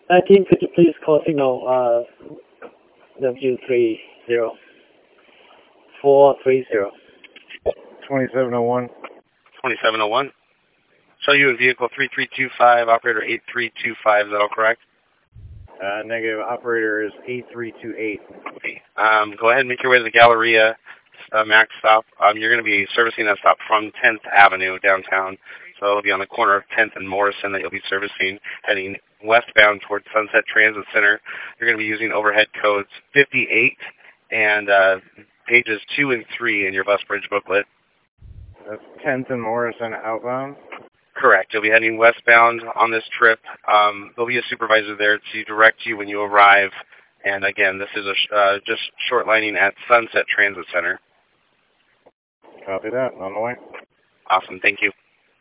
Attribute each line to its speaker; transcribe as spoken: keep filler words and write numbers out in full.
Speaker 1: nineteen, could you please call signal uh, W three zero four three zero.
Speaker 2: twenty-seven oh one.
Speaker 3: twenty-seven oh one. Show you in vehicle three three two five, operator eight three two five, is that all correct?
Speaker 2: Uh, negative, operator is eight three two eight.
Speaker 3: Okay. Um, go ahead and make your way to the Galleria uh, Max stop. Um, you're going to be servicing that stop from tenth Avenue downtown. So it'll be on the corner of tenth and Morrison that you'll be servicing, heading westbound towards Sunset Transit Center. You're going to be using overhead codes fifty-eight and uh, pages two and three in your bus bridge booklet.
Speaker 2: That's tenth and Morrison outbound?
Speaker 3: Correct. You'll be heading westbound on this trip. Um, there'll be a supervisor there to direct you when you arrive. And again, this is a sh uh, just short lining at Sunset Transit Center.
Speaker 2: Copy that. On the way.
Speaker 3: Awesome. Thank you.